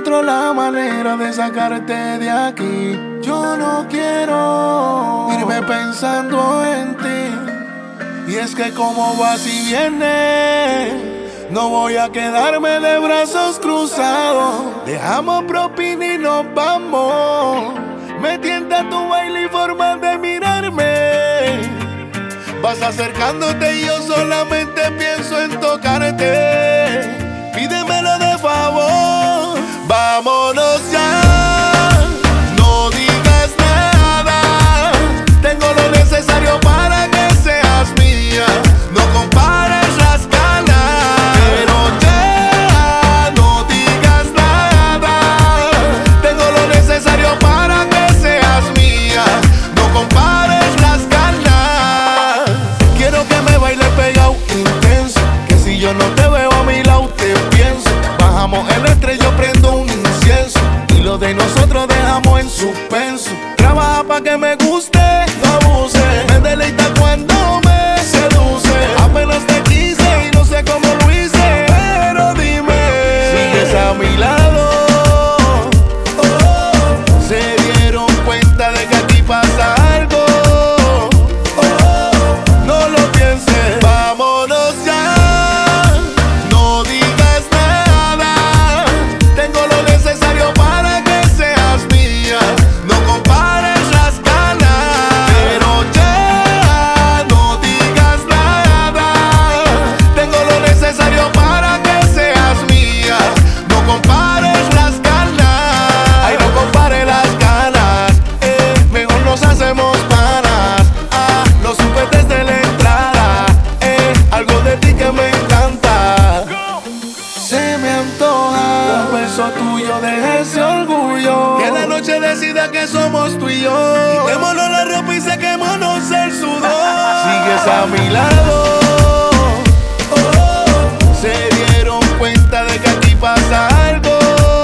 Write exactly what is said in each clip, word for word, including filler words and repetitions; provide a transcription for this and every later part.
encuentro la manera de sacarte de aquí. Yo no quiero irme pensando en ti. Y es que como vas y vienes, no voy a quedarme de brazos cruzados. Dejamos propina y nos vamos. Me tienta tu baile y forma de mirarme. Vas acercándote y yo solamente pienso en tocarte. Pídemelo de favor, vámonos ya. No digas nada, tengo lo necesario para que seas mía. No compares las ganas, pero ya no digas nada. Tengo lo necesario para que seas mía. No compares las ganas. Quiero que me baile pegado intenso, que si yo no te veo a mi lado te pienso. Bajamos el estrés, yo prendo un incienso y lo de nosotros dejamos en suspenso. Trabaja pa' que me guste, no abuse. Me deleita cuando me seduce. Apenas te quise y no sé cómo lo hice, pero dime, ¿sigues a mi lado? Oh, se dieron cuenta de que aquí pasa algo. Oh, no lo pienses, vámonos ya. No digas nada, tengo lo necesario para que seas mía. No compares las ganas, pero ya no digas nada. Tengo lo necesario para que seas mía. No compares las ganas. Ay, no compares las ganas, eh, mejor nos hacemos panas. Ah, lo supe desde la entrada, eh, algo de ti que me encanta. Se me antoja un beso tuyo de ese orgullo. Que la noche decida que somos tú y yo. Quitémonos la ropa y saquémonos el sudor. Sigues a mi lado. Oh, se dieron cuenta de que aquí pasa algo.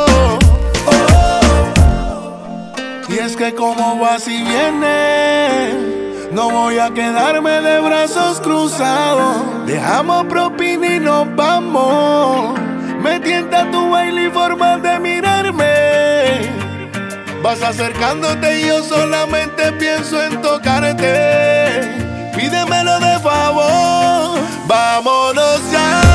Oh, y es que como vas y vienes, no voy a quedarme de brazos cruzados. Dejamos propina y nos vamos. Me tienta tu baile y forma de mirarme. Vas acercándote y yo solamente pienso en tocarte. Pídemelo de favor, vámonos ya.